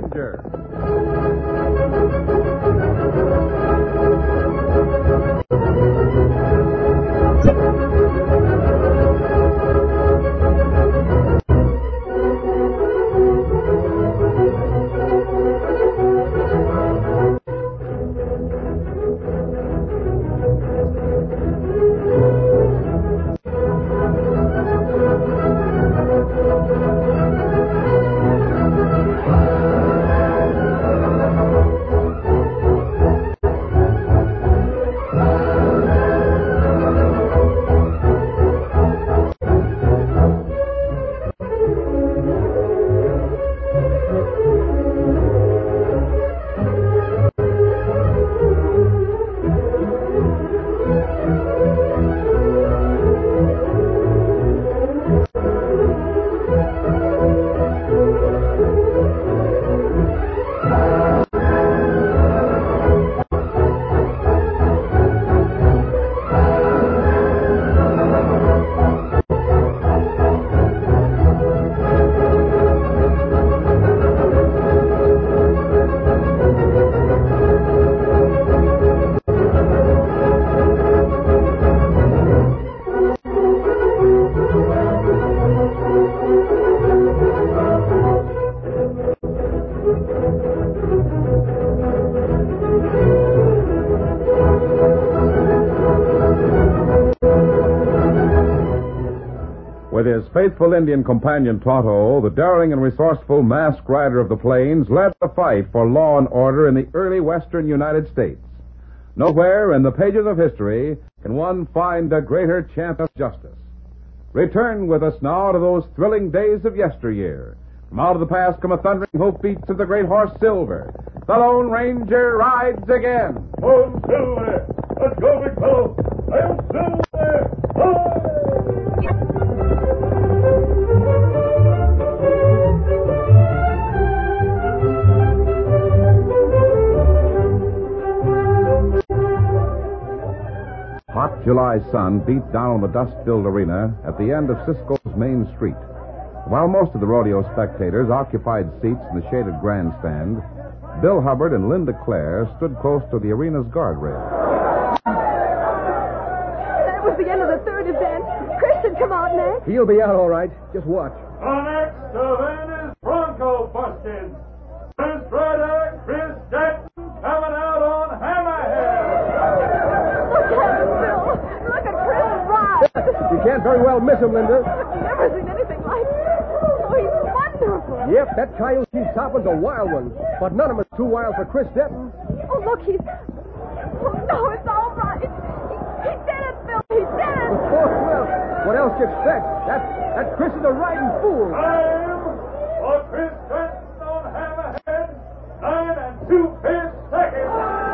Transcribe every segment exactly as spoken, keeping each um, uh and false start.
Ranger. With his faithful Indian companion Tonto, the daring and resourceful masked rider of the plains led the fight for law and order in the early western United States. Nowhere in the pages of history can one find a greater champ of justice. Return with us now to those thrilling days of yesteryear. From out of the past come a thundering hoofbeats of the great horse Silver. The Lone Ranger rides again. Oh, Silver! Let's go, big fellow! I'm Silver! Hi! Hot July sun beat down on the dust-filled arena at the end of Cisco's main street. While most of the rodeo spectators occupied seats in the shaded grandstand, Bill Hubbard and Linda Clare stood close to the arena's guardrail. That was the end of the third event. Chris should come out next. He'll be out all right. Just watch. Our next event is Bronco Busting. Prince Rider Chris Denton coming out on Hammerhead. Look at him, Bill. Look at Chris ride. You can't very well miss him, Linda. I've never seen anything like it. Oh, he's wonderful. Yep, that coyote he's topping's a wild one. But none of them is too wild for Chris Denton. Oh, look, he's... Oh, no, it's all right. He, he did it, Bill. He did it. Oh, well, what else do you expect? That, that Chris is a riding fool. Time for Chris Denton on Hammerhead. Nine and two-fifths seconds.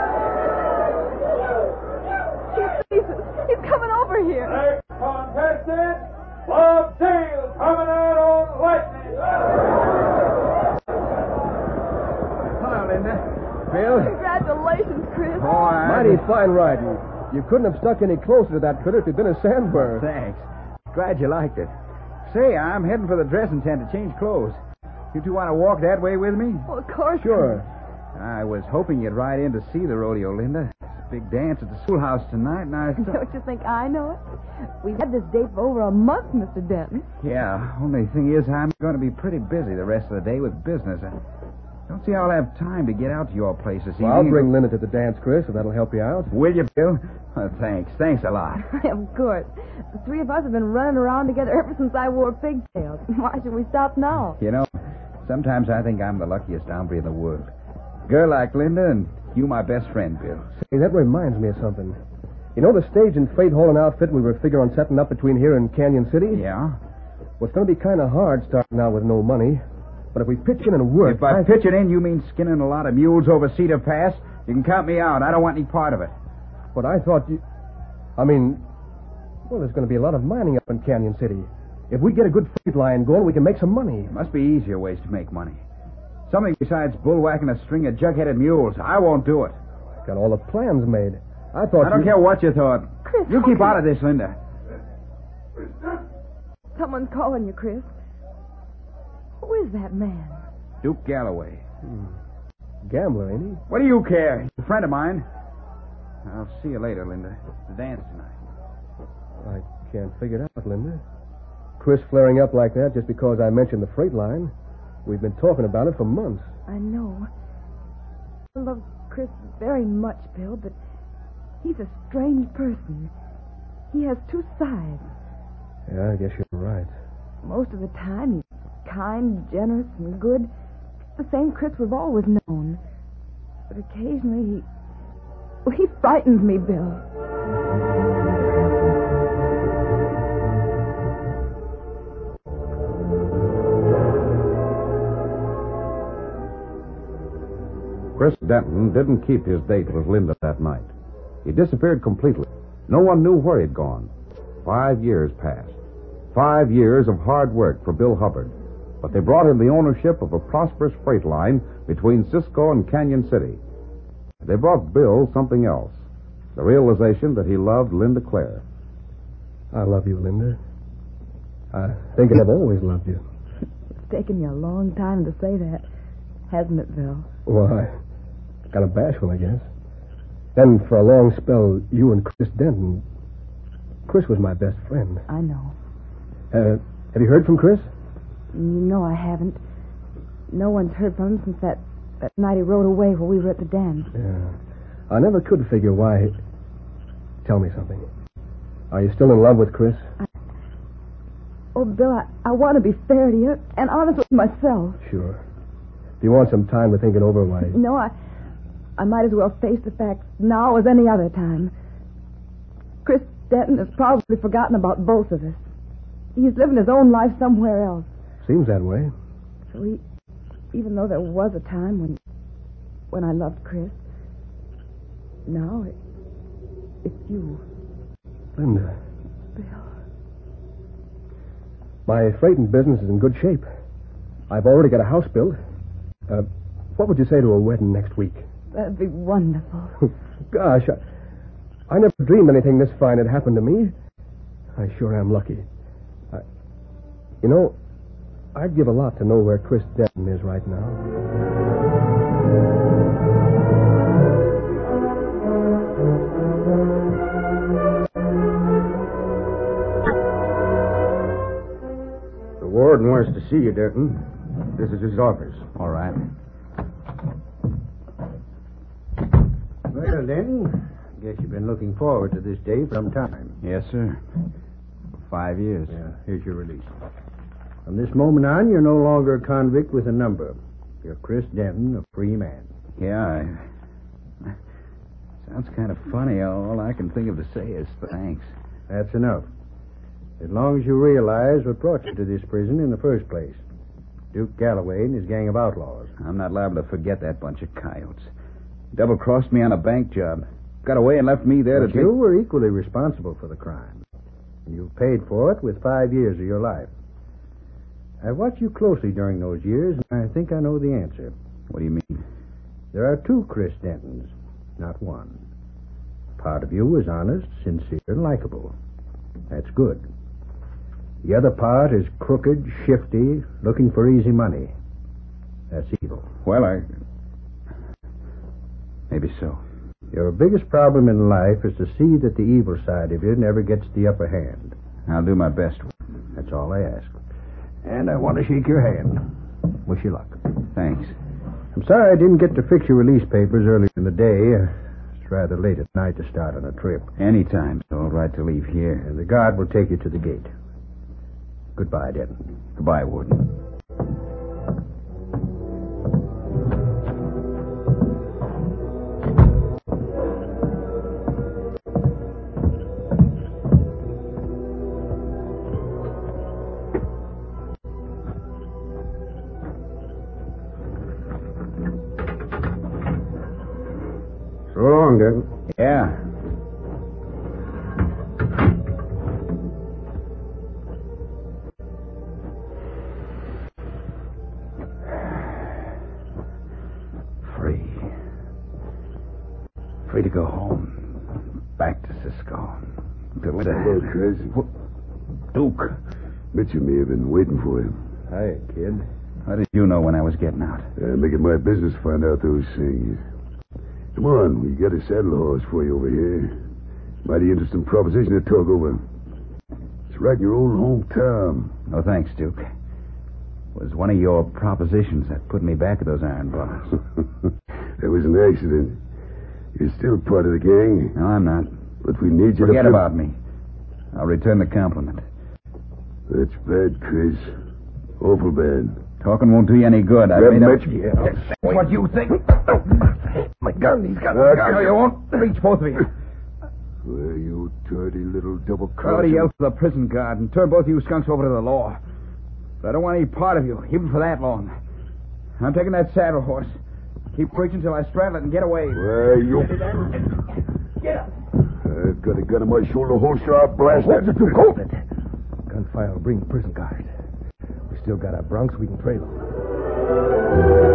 Jesus, he's coming over here. Next contestant, Bob Dale coming out on Lightning. Hello, Linda. Bill. Congratulations, Chris. Oh, I... Mighty fine riding. You couldn't have stuck any closer to that critter if you'd been a sandburr. Thanks. Glad you liked it. Say, I'm heading for the dressing tent to change clothes. You two want to walk that way with me? Well, of course. Sure. I was hoping you'd ride in to see the rodeo, Linda. Big dance at the schoolhouse tonight, and I thought... Don't you think I know it? We've had this date for over a month, Mister Denton. Yeah, only thing is I'm going to be pretty busy the rest of the day with business. I don't see how I'll have time to get out to your place this evening. Well, I'll bring Linda to the dance, Chris, if that'll help you out. Will you, Bill? Well, thanks. Thanks a lot. Of course. The three of us have been running around together ever since I wore pigtails. Why should we stop now? You know, sometimes I think I'm the luckiest hombre in the world. Girl like Linda, and you my best friend, Bill. Say, that reminds me of something. You know the stage and freight hauling outfit we were figuring on setting up between here and Canyon City? Yeah? Well, it's going to be kind of hard starting out with no money. But if we pitch in and work... If by I... pitching in you mean skinning a lot of mules over Cedar Pass, you can count me out. I don't want any part of it. But I thought you... I mean... Well, there's going to be a lot of mining up in Canyon City. If we get a good freight line going, we can make some money. There must be easier ways to make money. Something besides bullwhacking a string of jug-headed mules. I won't do it. I got all the plans made. I thought I don't you... care what you thought. Chris, You keep okay. out of this, Linda. Someone's calling you, Chris. Who is that man? Duke Galloway. Hmm. Gambler, ain't he? What do you care? He's a friend of mine. I'll see you later, Linda. The dance tonight. I can't figure it out, Linda. Chris flaring up like that just because I mentioned the freight line. We've been talking about it for months. I know. I love Chris very much, Bill, but he's a strange person. He has two sides. Yeah, I guess you're right. Most of the time, he's kind, generous, and good. The same Chris we've always known. But occasionally, he... Well, he frightens me, Bill. Chris Denton didn't keep his date with Linda that night. He disappeared completely. No one knew where he'd gone. Five years passed. Five years of hard work for Bill Hubbard. But they brought him the ownership of a prosperous freight line between Cisco and Canyon City. They brought Bill something else. The realization that he loved Linda Clare. I love you, Linda. I think I've always loved you. It's taken you a long time to say that, hasn't it, Bill? Well, I got a bashful, I guess. Then for a long spell, you and Chris Denton... Chris was my best friend. I know. Uh, have you heard from Chris? No, I haven't. No one's heard from him since that, that night he rode away while we were at the dance. Yeah. I never could figure why... Tell me something. Are you still in love with Chris? I... Oh, Bill, I, I want to be fair to you and honest with myself. Sure. Do you want some time to think it over, why? No, I... I might as well face the facts now as any other time. Chris Denton has probably forgotten about both of us. He's living his own life somewhere else. Seems that way. So he, even though there was a time when, when I loved Chris, now it, it's you. Linda. Bill. My freighting business is in good shape. I've already got a house built. Uh, what would you say to a wedding next week? That'd be wonderful. Gosh, I, I never dreamed anything this fine had happened to me. I sure am lucky. I, you know, I'd give a lot to know where Chris Denton is right now. The warden wants to see you, Denton. This is his office. All right. Well, then, guess you've been looking forward to this day for some time. Yes, sir. For five years. Yeah, here's your release. From this moment on, you're no longer a convict with a number. You're Chris Denton, a free man. Yeah, I... Sounds kind of funny. All I can think of to say is thanks. That's enough. As long as you realize what brought you to this prison in the first place. Duke Galloway and his gang of outlaws. I'm not liable to forget that bunch of coyotes. Double-crossed me on a bank job. Got away and left me there But to... you take... were equally responsible for the crime. You paid for it with five years of your life. I've watched you closely during those years, and I think I know the answer. What do you mean? There are two Chris Dentons, not one. Part of you is honest, sincere, and likable. That's good. The other part is crooked, shifty, looking for easy money. That's evil. Well, I... Maybe so. Your biggest problem in life is to see that the evil side of you never gets the upper hand. I'll do my best. That's all I ask. And I want to shake your hand. Wish you luck. Thanks. I'm sorry I didn't get to fix your release papers earlier in the day. Uh, it's rather late at night to start on a trip. Anytime's all right to leave here. And the guard will take you to the gate. Goodbye, Denton. Goodbye, Warden. So long, Denton. Yeah. Free. Free to go home. Back to Cisco. To Hello, the... Chris. Duke. Bet you may have been waiting for you. Hi, kid. How did you know when I was getting out? Uh, make it my business to find out those things. Come on, we got a saddle horse for you over here. Mighty interesting proposition to talk over. It's right in your old hometown. No thanks, Duke. It was one of your propositions that put me back at those iron bars. That was an accident. You're still part of the gang. No, I'm not. But we need you Forget to... about me. I'll return the compliment. That's bad, Chris. Awful bad. Talking won't do you any good. I That made much... up... Yeah, what you think? My gun, he's got Uh, my gun. No, you won't. Reach, both of you. Well, you dirty little double Crowdy yelled for the prison guard and turn both of you skunks over to the law. But I don't want any part of you, even for that long. I'm taking that saddle horse. Keep preaching till I straddle it and get away. Well, you... Get up. I've got a gun on my shoulder holster. I'll blast that. Hold it. Gunfire will bring the prison guard. We still got our broncs. We can trail them.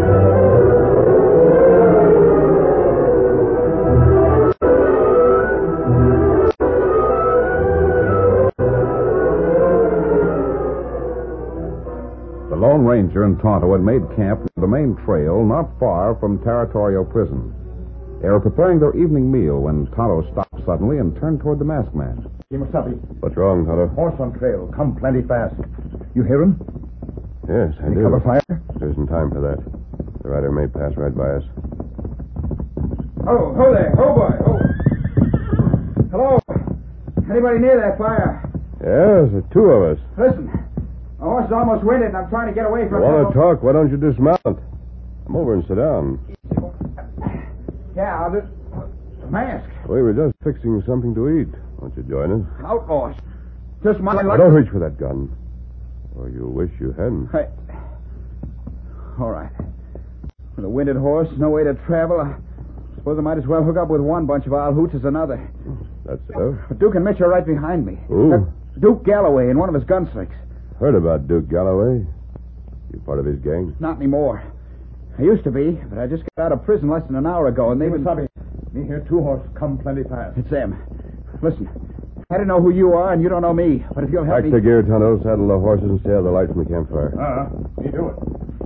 The Lone Ranger and Tonto had made camp near the main trail not far from Territorio Prison. They were preparing their evening meal when Tonto stopped suddenly and turned toward the masked man. Kimasabi, What's wrong, Tonto? horse on trail. Come plenty fast. You hear him? Yes, I Any do. cover fire? There isn't time for that. The rider may pass right by us. Oh, ho there. Ho, boy. Ho. Hello. Anybody near that fire? Yes, the two of us. Listen. My horse is almost winded, and I'm trying to get away You from... want to talk? Why don't you dismount? Come over and sit down. Yeah, I'll just... Mask. We were just fixing something to eat. Won't you join us? Outlaws. Just my Now, luck. don't reach for that gun. Or you wish you hadn't. Hey. All right. With a winded horse, no way to travel, I suppose I might as well hook up with one bunch of owl hoots as another. That's so. But Duke and Mitch are right behind me. Who? That's Duke Galloway and one of his gunslings. Heard about Duke Galloway. You part of his gang? Not anymore. I used to be, but I just got out of prison less than an hour ago, and they've been... Kimasabi, me hear two horse. Come plenty fast. It's them. Listen, I don't know who you are, and you don't know me, but if you'll help Pack me... the gear, Tonto. Saddle the horses and stay out of the light from the campfire. Uh-huh. Me do it.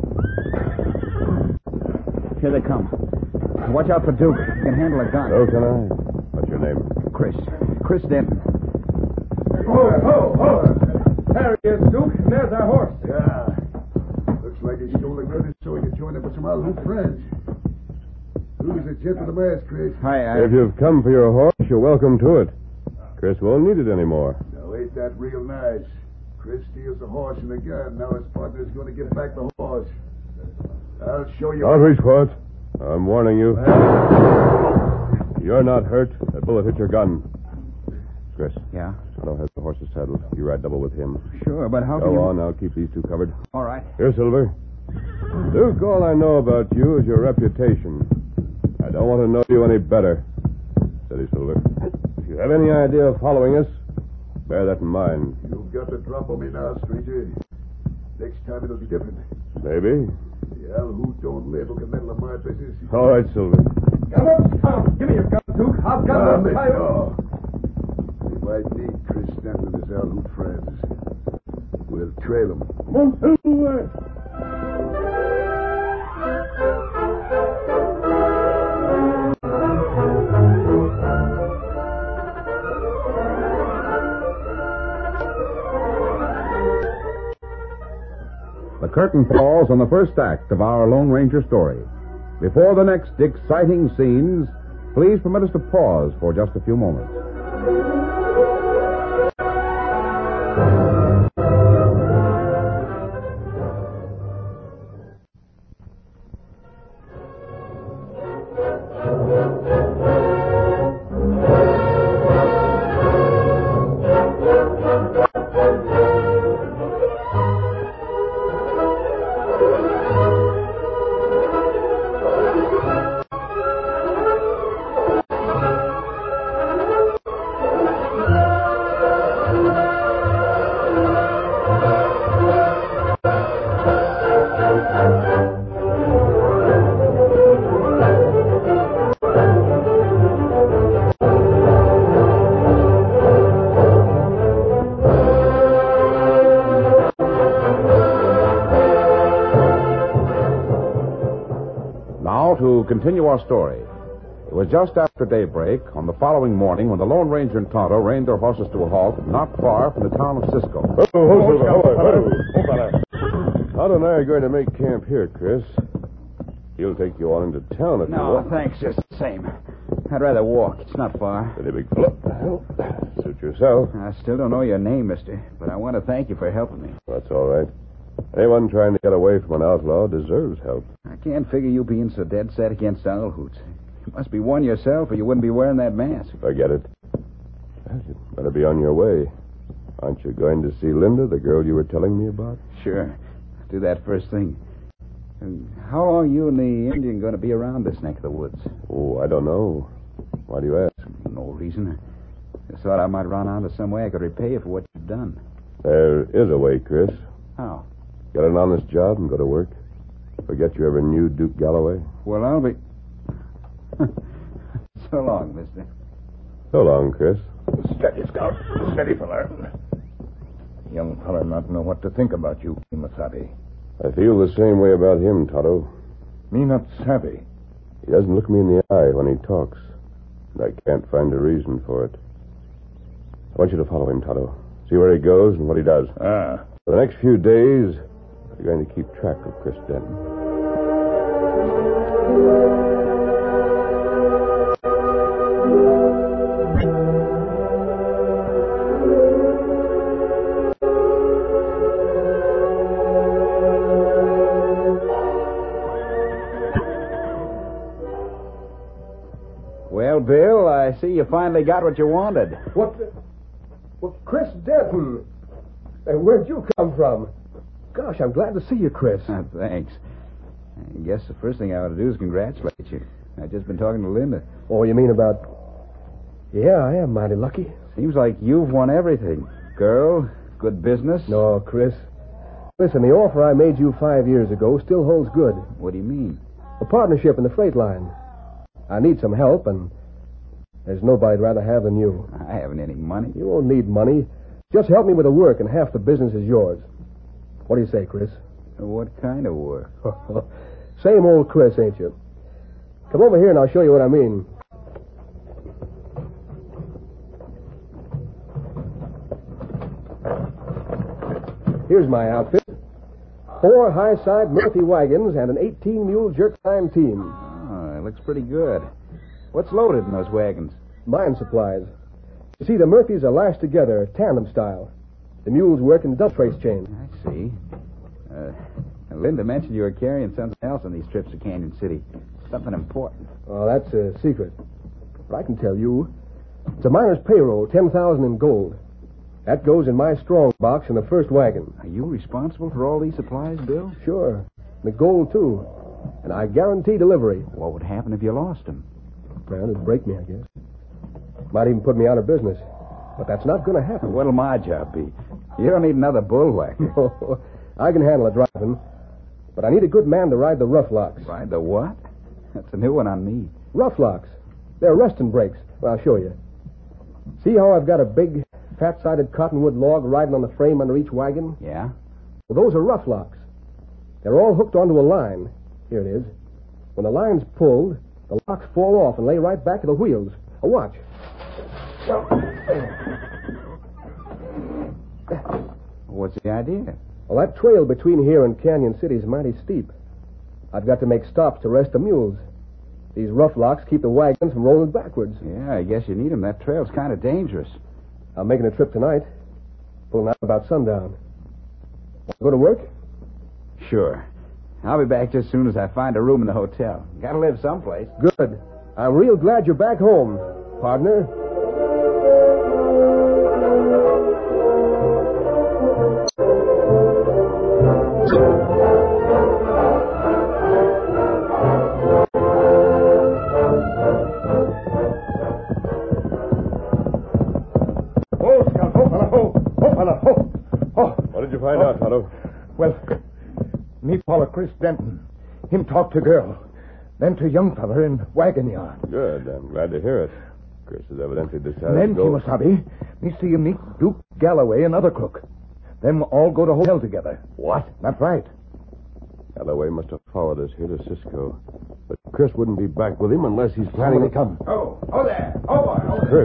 Here they come. Watch out for Duke. He can handle a gun. So can I. What's your name? Chris. Chris Denton. Ho, ho, ho. There he is, Duke. And there's our horse. Yeah. Looks like he stole a gun so he could join up with some old friends. Who's the gent with the mask, Chris? Hi, I... If you've come for your horse, you're welcome to it. Chris won't need it anymore. Now, ain't that real nice? Chris steals the horse and the gun. Now his partner's going to get back the horse. I'll show you... Don't reach for it. I'm warning you. You're not hurt. That bullet hit your gun. Chris, Yeah? Tonto has the horse's saddle. You ride double with him. Sure, but how can Go you... on. I'll keep these two covered. All right. Here, Silver. Duke, all I know about you is your reputation. I don't want to know you any better. Steady, Silver. If you have any idea of following us, bear that in mind. You've got the drop on me now, stranger. Next time it'll be different. Maybe. The owl who don't live who can meddle in my business. All right, Silver. Come, come. Give me your gun, Duke. I've got Ah, the let fire. go. We might need Chris Stanton and his owl hoot friends. We'll trail them. The curtain falls on the first act of our Lone Ranger story. Before the next exciting scenes, please permit us to pause for just a few moments. continue our story. It was just after daybreak on the following morning when the Lone Ranger and Tonto reined their horses to a halt not far from the town of Cisco. Oh, hold it, hold it, hold it. Tonto and I are going to make camp here, Chris. He'll take you on into town if you No, want. thanks, just the same. I'd rather walk. It's not far. Steady, big fellow. Well, suit yourself. I still don't know your name, mister, but I want to thank you for helping me. That's all right. Anyone trying to get away from an outlaw deserves help. I can't figure you being so dead set against owl hoots. You must be one yourself, or you wouldn't be wearing that mask. Forget it. Well, you'd better be on your way. Aren't you going to see Linda, the girl you were telling me about? Sure. I'll do that first thing. And how long you and the Indian going to be around this neck of the woods? Oh, I don't know. Why do you ask? No reason. I just thought I might run onto some way I could repay you for what you've done. There is a way, Chris. How? Get an honest job and go to work. Forget you ever knew Duke Galloway. Well, I'll be... So long, mister. So long, Chris. Steady, Scout. Steady, fella. Young fella not know what to think about you, Kimasabi. I feel the same way about him, Tonto. Me not savvy. He doesn't look me in the eye when he talks. And I can't find a reason for it. I want you to follow him, Tonto. See where he goes and what he does. Ah. For the next few days, you're going to keep track of Chris Denton. Well, Bill, I see you finally got what you wanted. What? The... Well, Chris Denton. Uh, where'd you come from? Gosh, I'm glad to see you, Chris. Uh, thanks. I guess the first thing I ought to do is congratulate you. I've just been talking to Linda. Oh, you mean about... Yeah, I am mighty lucky. Seems like you've won everything. Girl, good business. No, Chris. Listen, the offer I made you five years ago still holds good. What do you mean? A partnership in the freight line. I need some help, and there's nobody I'd rather have than you. I haven't any money. You won't need money. Just help me with the work, and half the business is yours. What do you say, Chris? What kind of work? Same old Chris, ain't you? Come over here, and I'll show you what I mean. Here's my outfit. Four high-side Murphy wagons and an eighteen-mule jerk-time team. Oh, it looks pretty good. What's loaded in those wagons? Mine supplies. You see, the Murphys are lashed together, tandem style. The mules work in double trace chain. I see. Uh, Linda mentioned you were carrying something else on these trips to Canyon City. Something important. Oh, that's a secret. But I can tell you. It's a miner's payroll, ten thousand in gold. That goes in my strong box in the first wagon. Are you responsible for all these supplies, Bill? Sure. The gold, too. And I guarantee delivery. What would happen if you lost them? Well, it'd break me, I guess. Might even put me out of business. But that's not going to happen. What'll my job be? You don't need another bullwhacker. No, I can handle the driving. But I need a good man to ride the rough locks. Ride the what? That's a new one on me. Rough locks. They're resting brakes. Well, I'll show you. See how I've got a big, fat-sided cottonwood log riding on the frame under each wagon? Yeah? Well, those are rough locks. They're all hooked onto a line. Here it is. When the line's pulled, the locks fall off and lay right back to the wheels. Oh, watch. What's the idea? Well, that trail between here and Canyon City is mighty steep. I've got to make stops to rest the mules. These rough locks keep the wagons from rolling backwards. Yeah, I guess you need them. That trail's kind of dangerous. I'm making a trip tonight. Pulling out about sundown. Want to go to work? Sure. I'll be back just as soon as I find a room in the hotel. Gotta live someplace. Good. I'm real glad you're back home, partner. Oh, Scout. Oh, fella. Oh, oh, fella. Oh, oh. What did you find out, Tonto? Well, me follow Chris Denton. Him talk to girl. Then to young fella in wagon yard. Good. I'm glad to hear it. Chris has evidently decided And then, to go... Kimasabi, me see him meet Duke Galloway and other crook. Them all go to hotel together. What? That's right. Galloway must have followed us here to Cisco. But Chris wouldn't be back with him unless he's planning to come. Oh, oh there. Oh, boy. Oh, Chris.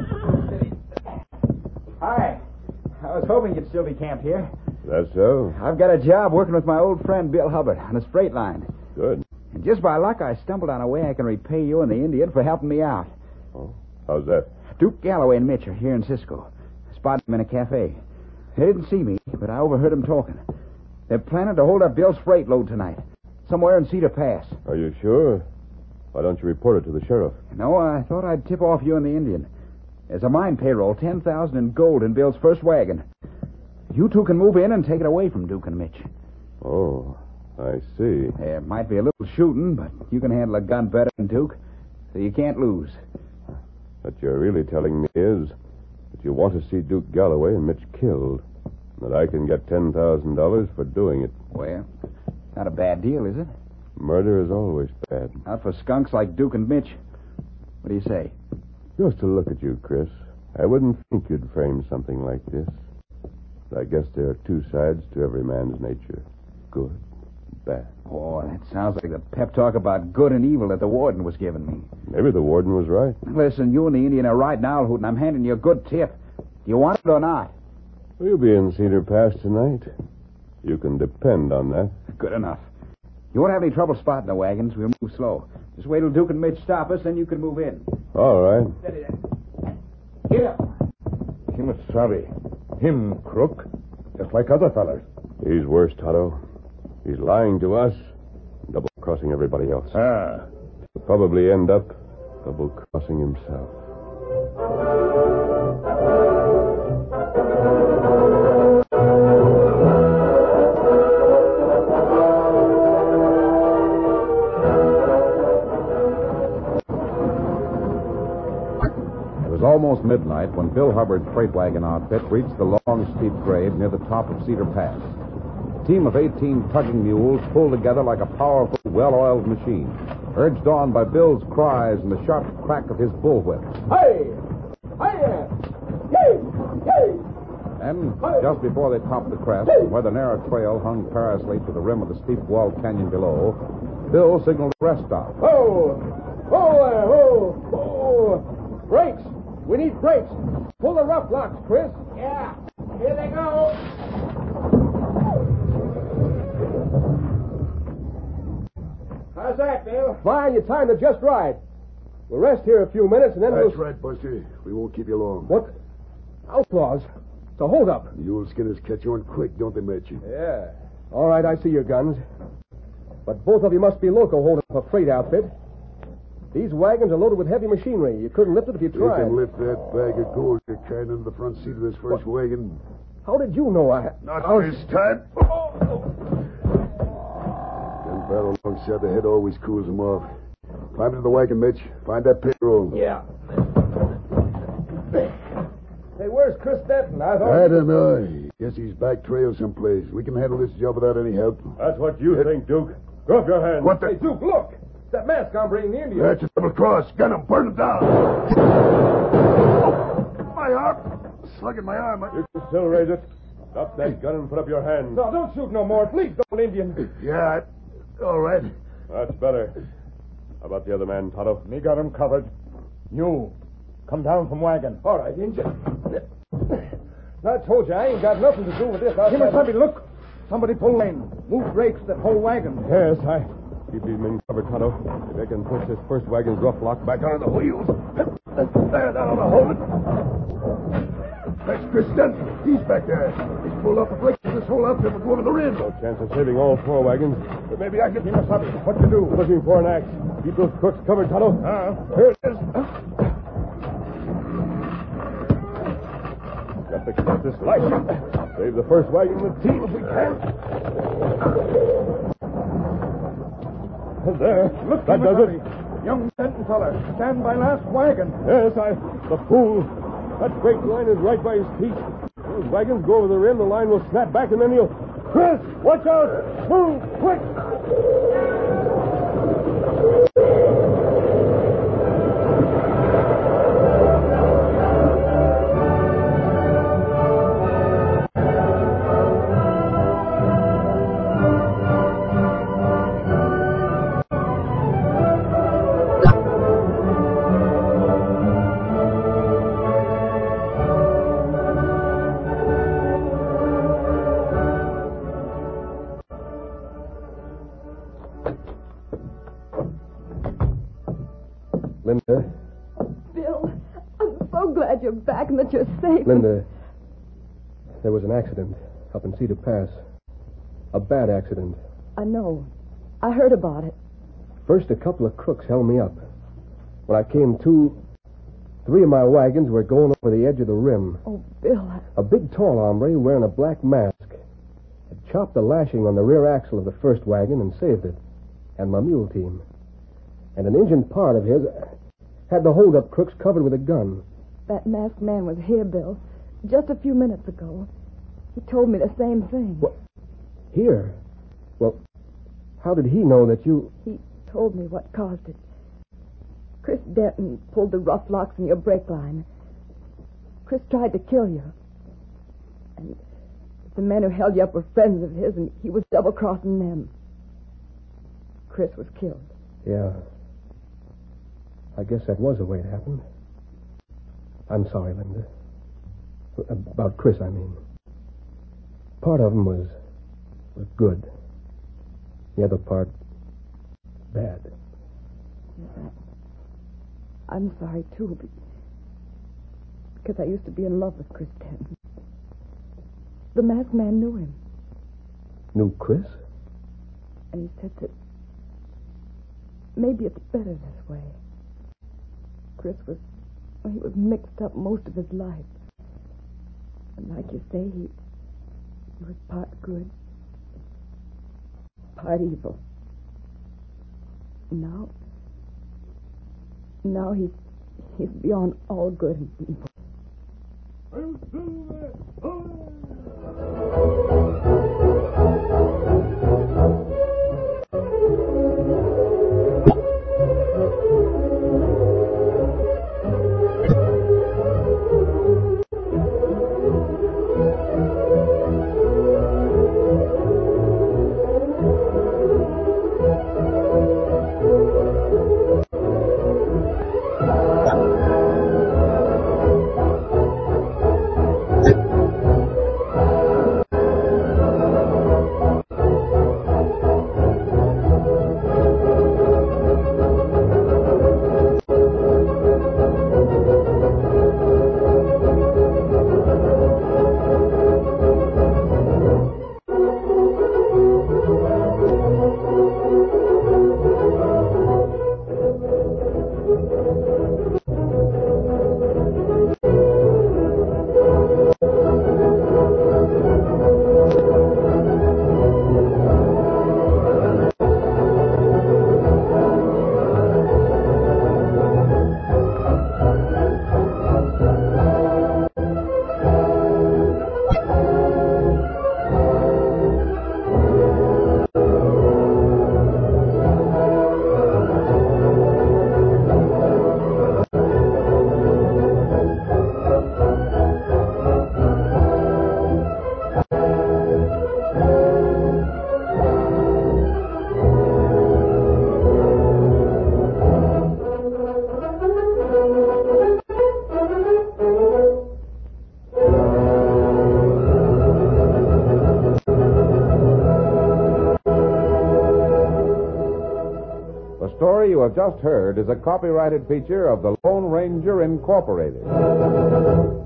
Hi. I was hoping you'd still be camped here. That so? I've got a job working with my old friend Bill Hubbard on a freight line. Good. And just by luck, I stumbled on a way I can repay you and the Indian for helping me out. Oh, how's that? Duke Galloway and Mitch are here in Cisco. I spotted them in a cafe. They didn't see me, but I overheard them talking. They're planning to hold up Bill's freight load tonight, somewhere in Cedar Pass. Are you sure? Why don't you report it to the sheriff? No, I thought I'd tip off you and the Indian. There's a mine payroll, ten thousand in gold in Bill's first wagon. You two can move in and take it away from Duke and Mitch. Oh, I see. There might be a little shooting, but you can handle a gun better than Duke, so you can't lose. What you're really telling me is that you want to see Duke Galloway and Mitch killed, and that I can get ten thousand dollars for doing it. Well, not a bad deal, is it? Murder is always bad. Not for skunks like Duke and Mitch. What do you say? Just to look at you, Chris, I wouldn't think you'd frame something like this. But I guess there are two sides to every man's nature. Good and bad. Oh, that sounds like the pep talk about good and evil that the warden was giving me. Maybe the warden was right. Listen, you and the Indian are riding Owlhoot, and I'm handing you a good tip. Do you want it or not? We'll be in Cedar Pass tonight. You can depend on that. Good enough. You won't have any trouble spotting the wagons. We'll move slow. Just wait till Duke and Mitch stop us, then you can move in. All right. Steady there. Get up. Him sorry. Him crook. Just like other fellas. He's worse, Toto. He's lying to us, double-crossing everybody else. Ah. He'll probably end up double-crossing himself. It was almost midnight when Bill Hubbard's freight wagon outfit reached the long, steep grade near the top of Cedar Pass. A team of eighteen tugging mules pulled together like a powerful, well-oiled machine, urged on by Bill's cries and the sharp crack of his bullwhip. Hey! Hiya! Yay! Yay! And just before they topped the crest, where the narrow trail hung perilously to the rim of the steep walled canyon below, Bill signaled a rest stop. Ho! Ho there! Ho! Ho! Brakes! We need brakes. Pull the rough locks, Chris. Yeah. Here they go. How's that, Bill? Fine, you timed it just right. We'll rest here a few minutes and then That's we'll... right, Buster. We won't keep you long. What? Outlaws? It's a holdup. The old skinners catch on quick, don't they, Mitch? Yeah. All right, I see your guns. But both of you must be loco holding up a freight outfit. These wagons are loaded with heavy machinery. You couldn't lift it if you You tried. can lift that bag of gold you're carrying into the front seat of this first what? wagon. How did you know I... Not this time. Gunpowder alongside the head always cools them off. Climb into the wagon, Mitch. Find that payroll. Yeah. Hey, where's Chris Denton? I thought... I don't know. Guess he's back trail someplace. We can handle this job without any help. That's what you think, Duke. Drop your hands. What the... Hey, Duke, look! That mask I'm bringing the Indian. That's a double cross. Gun him. Burn him down. Oh, my arm. Slug in my arm. I... You can still raise it. Drop that gun and put up your hands. No, don't shoot no more. Please don't, Indian. Yeah, all right. That's better. How about the other man, Tonto? Me got him covered. You, come down from wagon. All right, Injun. I told you, I ain't got nothing to do with this. Give me somebody, look. Somebody pull lane. Move brakes that whole wagon. Yes, I... Keep these men covered, Tonto. If I can push this first wagon's rough lock back onto the wheels. There, that'll hold it. That's Chris Denton. He's back there. He's pulled off the brakes of this whole outfit will go over the rim. No chance of saving all four wagons. But maybe I can... What to do? Looking for an axe. Keep those crooks covered, Tonto. Uh, Here it is. Got to cut this light. Save the first wagon with team if we can. There. Look, that does it. Young Denton feller, stand by last wagon. Yes, I... The fool. That great line is right by his feet. Those wagons go over the rim, the line will snap back, and then he'll... Chris, watch out! Move, quick! Linda. Bill, I'm so glad you're back and that you're safe. Linda, there was an accident up in Cedar Pass. A bad accident. I know. I heard about it. First, a couple of crooks held me up. When I came to, three of my wagons were going over the edge of the rim. Oh, Bill. I... A big, tall hombre wearing a black mask had chopped the lashing on the rear axle of the first wagon and saved it, and my mule team. And an engine part of his had the hold-up crooks covered with a gun. That masked man was here, Bill, just a few minutes ago. He told me the same thing. What? Here? Well, how did he know that you... He told me what caused it. Chris Denton pulled the rough locks in your brake line. Chris tried to kill you. And the men who held you up were friends of his, and he was double-crossing them. Chris was killed. Yeah. I guess that was the way it happened. I'm sorry, Linda. About Chris, I mean. Part of him was... was good. The other part... bad. Yeah. I'm sorry, too, because I used to be in love with Chris Denton. The masked man knew him. Knew Chris? And he said that maybe it's better this way. Chris was, well, he was mixed up most of his life. And like you say, he, he was part good, part evil. Now... Now he's he's beyond all good and evil. The story you have just heard is a copyrighted feature of the Lone Ranger Incorporated.